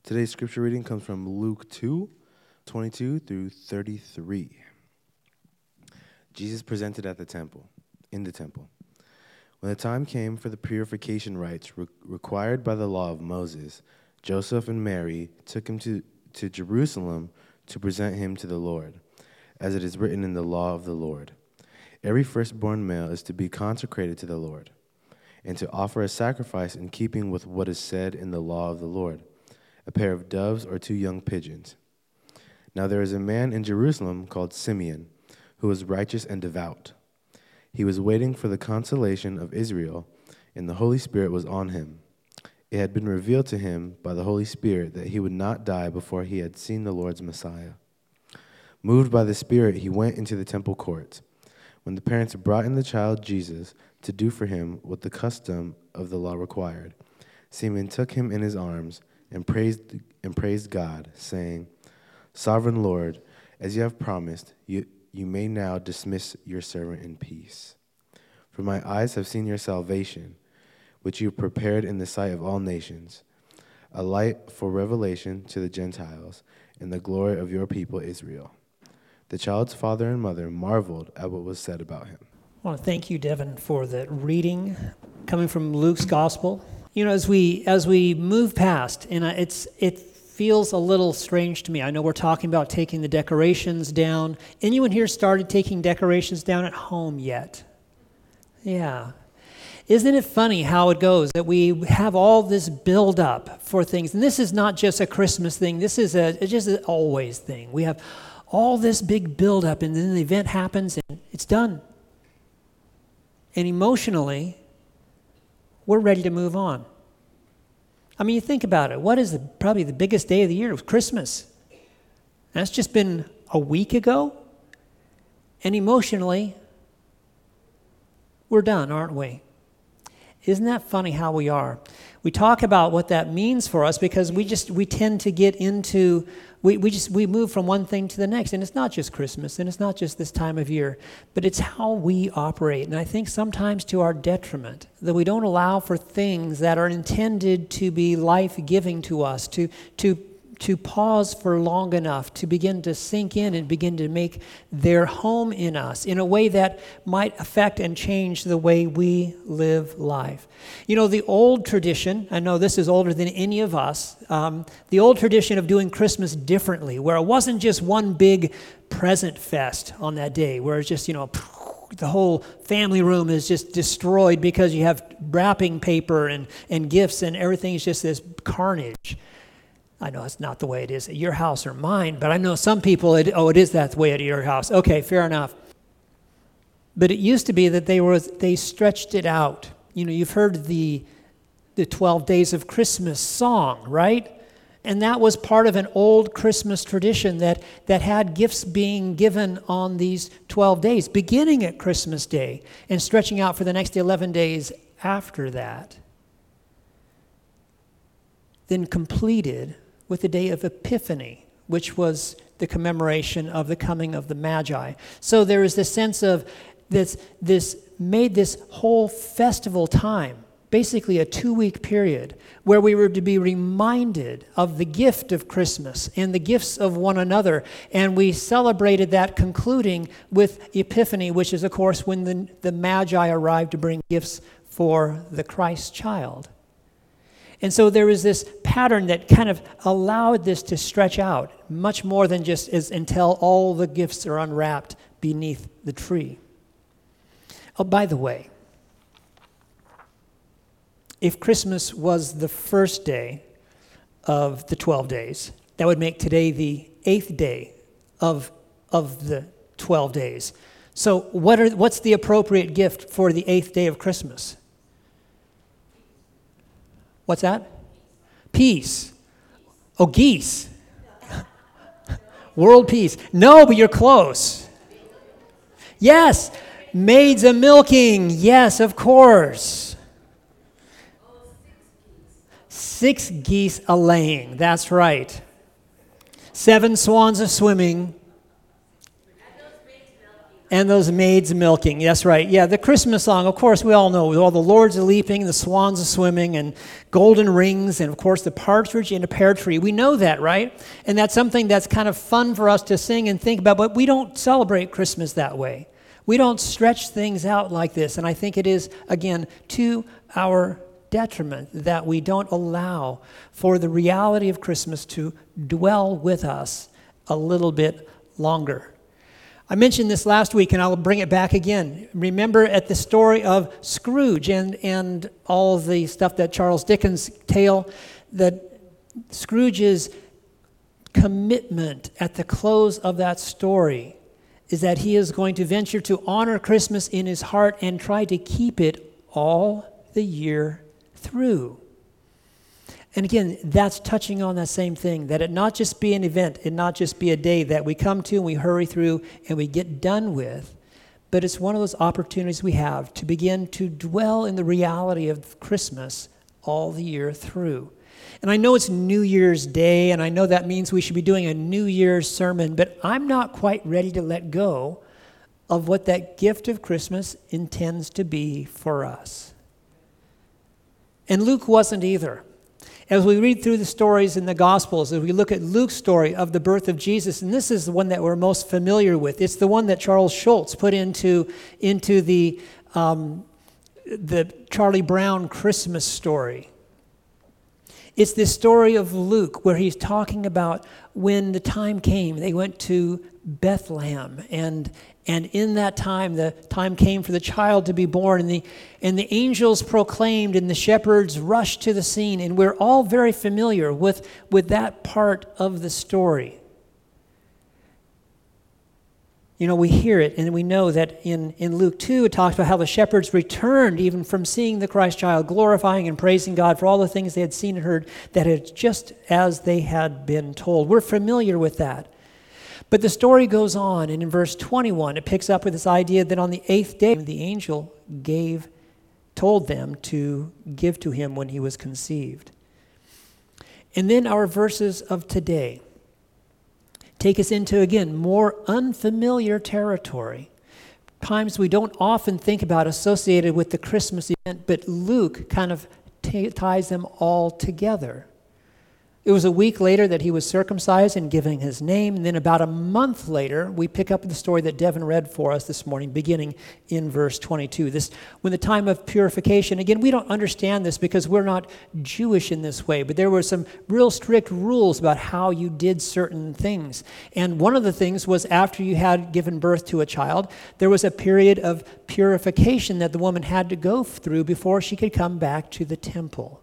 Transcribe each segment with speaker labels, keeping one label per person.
Speaker 1: Today's scripture reading comes from Luke 2:22 through 33. Jesus presented in the temple. When the time came for the purification rites required by the law of Moses, Joseph and Mary took him to Jerusalem to present him to the Lord, as it is written in the law of the Lord. Every firstborn male is to be consecrated to the Lord, and to offer a sacrifice in keeping with what is said in the law of the Lord, a pair of doves or 2 young pigeons. Now there is a man in Jerusalem called Simeon, who was righteous and devout. He was waiting for the consolation of Israel, and the Holy Spirit was on him. It had been revealed to him by the Holy Spirit that he would not die before he had seen the Lord's Messiah. Moved by the Spirit, he went into the temple courts. When the parents brought in the child Jesus to do for him what the custom of the law required, Simeon took him in his arms and praised God, saying, "Sovereign Lord, as you have promised, you may now dismiss your servant in peace. For my eyes have seen your salvation, which you prepared in the sight of all nations, a light for revelation to the Gentiles, and the glory of your people Israel." The child's father and mother marveled at what was said about him.
Speaker 2: I want to thank you, Devin, for the reading coming from Luke's Gospel. You know, as we move past, and it feels a little strange to me. I know we're talking about taking the decorations down. Anyone here started taking decorations down at home yet? Yeah. Isn't it funny how it goes that we have all this build up for things? And this is not just a Christmas thing. This is just an always thing. We have all this big build up, and then the event happens and it's done. And emotionally, we're ready to move on. I mean, you think about it. What is probably the biggest day of the year? It was Christmas. That's just been a week ago. And emotionally, we're done, aren't we? Isn't that funny how we are? We talk about what that means for us because we tend to get into, we move from one thing to the next. And it's not just Christmas, and it's not just this time of year, but it's how we operate. And I think sometimes to our detriment, that we don't allow for things that are intended to be life-giving to us, to pause for long enough to begin to sink in and begin to make their home in us in a way that might affect and change the way we live life. You know, the old tradition, I know this is older than any of us, the old tradition of doing Christmas differently, where it wasn't just one big present fest on that day, where it's just, the whole family room is just destroyed because you have wrapping paper and gifts and everything is just this carnage. I know it's not the way it is at your house or mine, but I know some people, it is that way at your house. Okay, fair enough. But it used to be that they stretched it out. You know, you've heard the 12 Days of Christmas song, right? And that was part of an old Christmas tradition that had gifts being given on these 12 days, beginning at Christmas Day and stretching out for the next 11 days after that. Then completed with the day of Epiphany, which was the commemoration of the coming of the Magi. So there is this sense of this made this whole festival time, basically a 2-week period, where we were to be reminded of the gift of Christmas and the gifts of one another. And we celebrated that concluding with Epiphany, which is, of course, when the Magi arrived to bring gifts for the Christ child. And so there was this pattern that kind of allowed this to stretch out much more than just until all the gifts are unwrapped beneath the tree. Oh, by the way, if Christmas was the first day of the 12 days, that would make today the 8th day of the 12 days. So what's the appropriate gift for the 8th day of Christmas? What's that? Peace. Oh, geese. World peace. No, but you're close. Yes. Maids a milking. Yes, of course. 6 geese a laying. That's right. 7 swans a swimming. And those maids milking. That's right. Yeah, the Christmas song, of course, we all know. All the lords are leaping, the swans are swimming, and golden rings, and of course, the partridge in a pear tree. We know that, right? And that's something that's kind of fun for us to sing and think about, but we don't celebrate Christmas that way. We don't stretch things out like this. And I think it is, again, to our detriment that we don't allow for the reality of Christmas to dwell with us a little bit longer. I mentioned this last week, and I'll bring it back again. Remember at the story of Scrooge and all of the stuff that Charles Dickens' tale, that Scrooge's commitment at the close of that story is that he is going to venture to honor Christmas in his heart and try to keep it all the year through. And again, that's touching on that same thing, that it not just be an event, it not just be a day that we come to and we hurry through and we get done with, but it's one of those opportunities we have to begin to dwell in the reality of Christmas all the year through. And I know it's New Year's Day, and I know that means we should be doing a New Year's sermon, but I'm not quite ready to let go of what that gift of Christmas intends to be for us. And Luke wasn't either. As we read through the stories in the Gospels, as we look at Luke's story of the birth of Jesus, and this is the one that we're most familiar with. It's the one that Charles Schulz put into the Charlie Brown Christmas story. It's this story of Luke where he's talking about when the time came. They went to Bethlehem, and in that time, the time came for the child to be born, and the angels proclaimed, and the shepherds rushed to the scene, and we're all very familiar with that part of the story. You know, we hear it, and we know that in Luke 2, it talks about how the shepherds returned even from seeing the Christ child, glorifying and praising God for all the things they had seen and heard, that it's just as they had been told. We're familiar with that. But the story goes on, and in verse 21, it picks up with this idea that on the 8th day, the angel told them to give to him when he was conceived. And then our verses of today take us into, again, more unfamiliar territory, times we don't often think about associated with the Christmas event, but Luke kind of ties them all together. It was a week later that he was circumcised and given his name. And then about a month later, we pick up the story that Devin read for us this morning, beginning in verse 22. This, when the time of purification, again, we don't understand this because we're not Jewish in this way, but there were some real strict rules about how you did certain things. And one of the things was after you had given birth to a child, there was a period of purification that the woman had to go through before she could come back to the temple.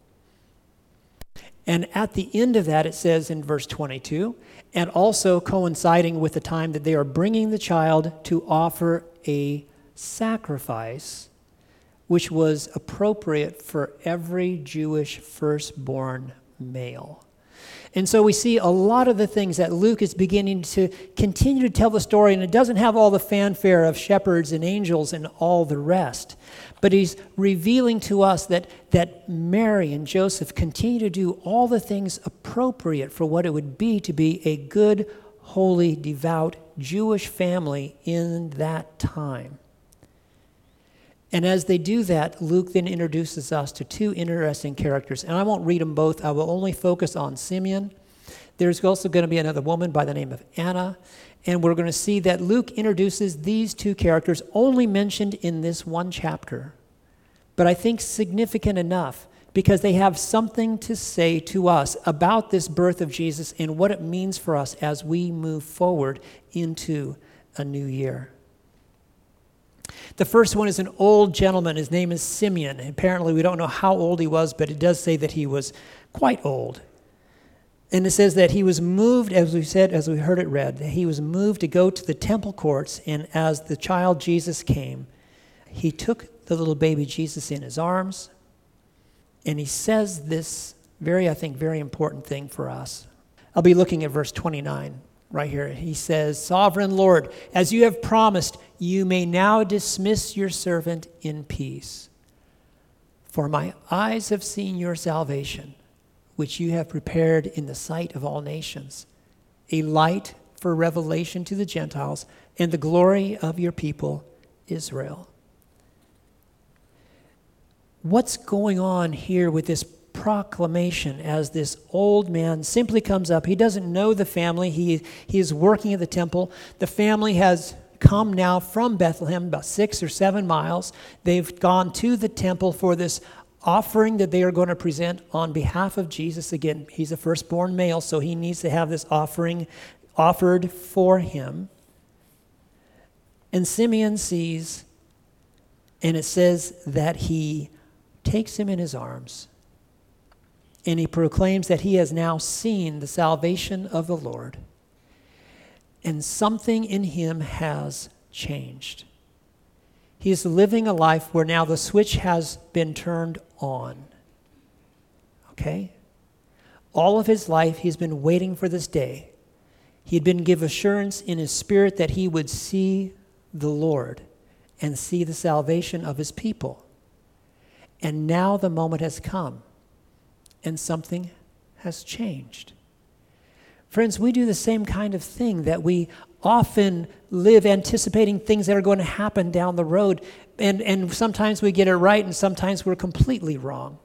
Speaker 2: And at the end of that, it says in verse 22, and also coinciding with the time that they are bringing the child to offer a sacrifice, which was appropriate for every Jewish firstborn male. And so we see a lot of the things that Luke is beginning to continue to tell the story, and it doesn't have all the fanfare of shepherds and angels and all the rest. But he's revealing to us that Mary and Joseph continue to do all the things appropriate for what it would be to be a good, holy, devout Jewish family in that time. And as they do that, Luke then introduces us to two interesting characters. And I won't read them both. I will only focus on Simeon. There's also going to be another woman by the name of Anna. And we're going to see that Luke introduces these two characters only mentioned in this one chapter. But I think significant enough because they have something to say to us about this birth of Jesus and what it means for us as we move forward into a new year. The first one is an old gentleman. His name is Simeon. Apparently, we don't know how old he was, but it does say that he was quite old. And it says that he was moved, as we said, as we heard it read, that he was moved to go to the temple courts, and as the child Jesus came, he took the little baby Jesus in his arms, and he says this very important thing for us. I'll be looking at verse 29 right here. He says, "Sovereign Lord, as you have promised, you may now dismiss your servant in peace. For my eyes have seen your salvation, which you have prepared in the sight of all nations, a light for revelation to the Gentiles and the glory of your people, Israel. What's going on here with this proclamation as this old man simply comes up? He doesn't know the family. He is working at the temple. The family has come now from Bethlehem, about 6 or 7 miles. They've gone to the temple for this offering that they are going to present on behalf of Jesus. Again, he's a firstborn male, so he needs to have this offering offered for him. And Simeon sees, and it says that he takes him in his arms, and he proclaims that he has now seen the salvation of the Lord, and something in him has changed. He's living a life where now the switch has been turned on. Okay? All of his life, he's been waiting for this day. He had been given assurance in his spirit that he would see the Lord and see the salvation of his people. And now the moment has come, and something has changed. Friends, we do the same kind of thing, that we often live anticipating things that are going to happen down the road, and sometimes we get it right, and sometimes we're completely wrong.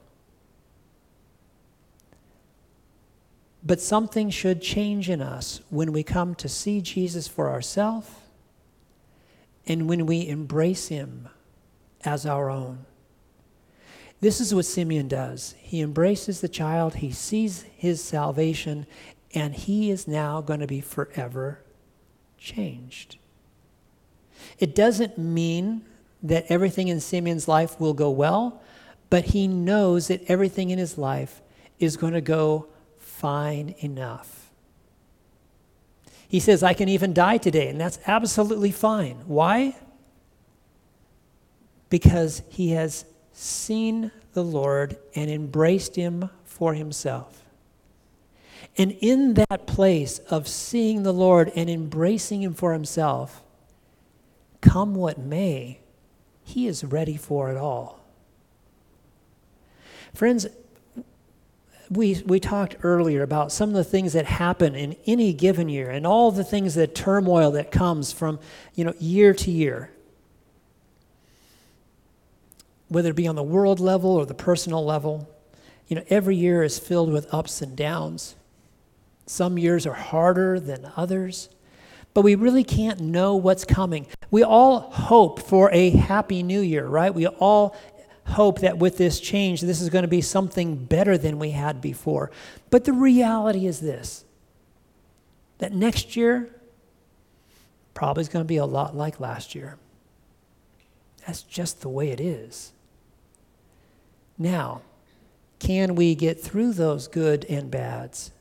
Speaker 2: But something should change in us when we come to see Jesus for ourselves, and when we embrace him as our own. This is what Simeon does. He embraces the child, he sees his salvation, and he is now going to be forever changed. It doesn't mean that everything in Simeon's life will go well, but he knows that everything in his life is going to go fine enough. He says, I can even die today, and that's absolutely fine. Why? Because he has seen the Lord and embraced him for himself. And in that place of seeing the Lord and embracing him for himself, come what may, he is ready for it all. Friends, we talked earlier about some of the things that happen in any given year, and all the things, that turmoil that comes from, year to year. Whether it be on the world level or the personal level, every year is filled with ups and downs. Some years are harder than others, but we really can't know what's coming. We all hope for a happy new year, right? We all hope that with this change, this is going to be something better than we had before. But the reality is this, that next year probably is going to be a lot like last year. That's just the way it is. Now, can we get through those good and bads?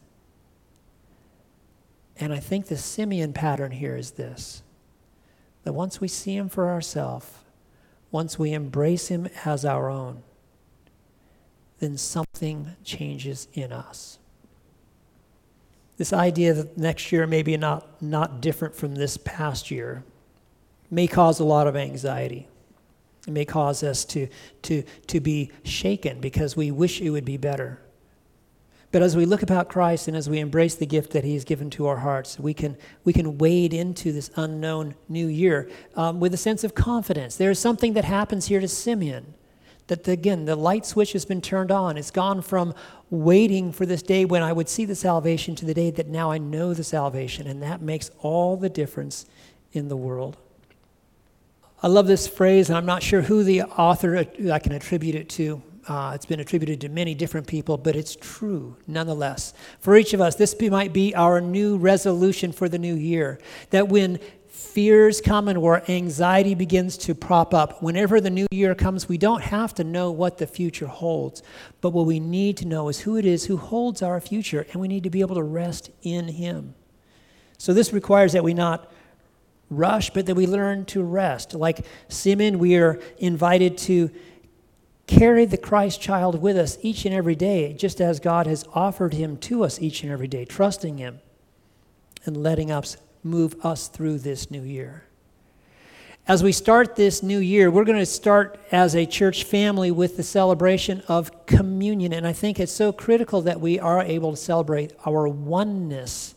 Speaker 2: And I think the Simeon pattern here is this, that once we see him for ourselves, once we embrace him as our own, then something changes in us. This idea that next year may be not different from this past year may cause a lot of anxiety. It may cause us to be shaken because we wish it would be better. But as we look about Christ and as we embrace the gift that he's given to our hearts, we can wade into this unknown new year with a sense of confidence. There is something that happens here to Simeon, that again, the light switch has been turned on. It's gone from waiting for this day when I would see the salvation to the day that now I know the salvation, and that makes all the difference in the world. I love this phrase, and I'm not sure who the author I can attribute it to. It's been attributed to many different people, but it's true nonetheless. For each of us, this might be our new resolution for the new year, that when fears come and where anxiety begins to prop up, whenever the new year comes, we don't have to know what the future holds, but what we need to know is who it is who holds our future, and we need to be able to rest in him. So this requires that we not rush, but that we learn to rest. Like Simeon, we are invited to carry the Christ child with us each and every day, just as God has offered him to us each and every day, trusting him and letting us move us through this new year. As we start this new year, we're going to start as a church family with the celebration of communion, and I think it's so critical that we are able to celebrate our oneness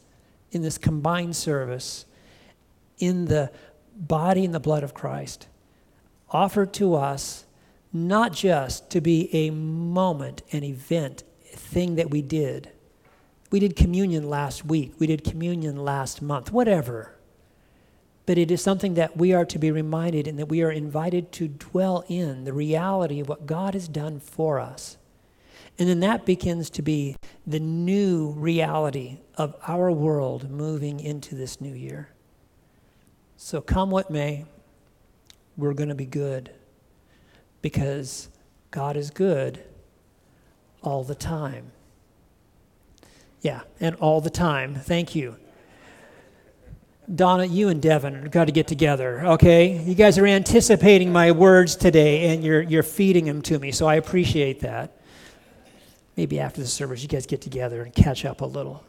Speaker 2: in this combined service, in the body and the blood of Christ, offered to us not just to be a moment, an event, a thing that we did. We did communion last week. We did communion last month, whatever. But it is something that we are to be reminded and that we are invited to dwell in the reality of what God has done for us. And then that begins to be the new reality of our world moving into this new year. So come what may, we're going to be good because God is good all the time. Yeah, and all the time. Thank you. Donna, you and Devin got to get together, okay? You guys are anticipating my words today, and you're feeding them to me, so I appreciate that. Maybe after the service, you guys get together and catch up a little.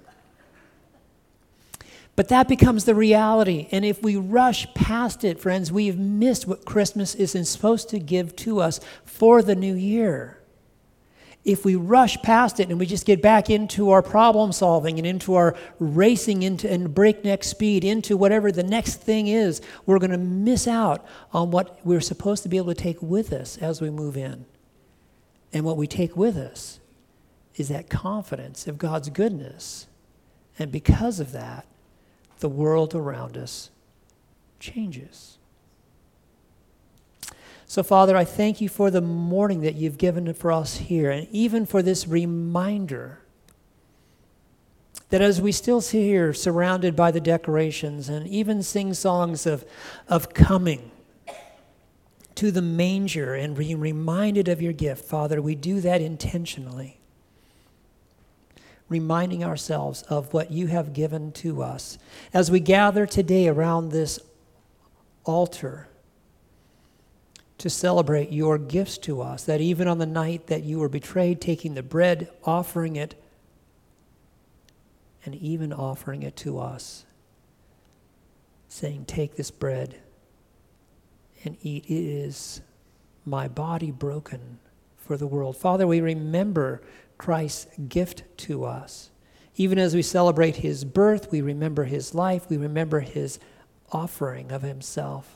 Speaker 2: But that becomes the reality, and if we rush past it, friends, we've missed what Christmas is supposed to give to us for the new year. If we rush past it and we just get back into our problem solving and into our racing into and breakneck speed into whatever the next thing is, we're going to miss out on what we're supposed to be able to take with us as we move in. And what we take with us is that confidence of God's goodness. And because of that, the world around us changes. So, Father, I thank you for the morning that you've given for us here, and even for this reminder that as we still sit here surrounded by the decorations and even sing songs of coming to the manger and being reminded of your gift, Father, we do that intentionally, reminding ourselves of what you have given to us. As we gather today around this altar, to celebrate your gifts to us, that even on the night that you were betrayed, taking the bread, offering it, and even offering it to us, saying, take this bread and eat. It is my body broken for the world. Father, we remember Christ's gift to us. Even as we celebrate his birth, we remember his life, we remember his offering of himself.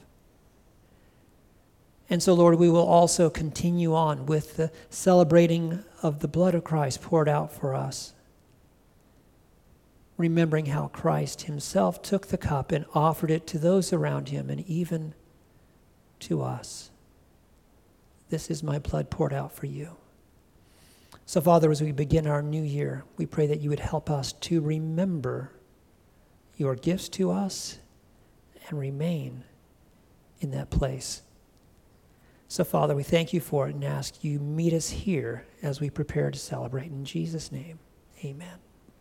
Speaker 2: And so, Lord, we will also continue on with the celebrating of the blood of Christ poured out for us, remembering how Christ himself took the cup and offered it to those around him and even to us. This is my blood poured out for you. So, Father, as we begin our new year, we pray that you would help us to remember your gifts to us and remain in that place. So, Father, we thank you for it and ask you meet us here as we prepare to celebrate. In Jesus' name, amen.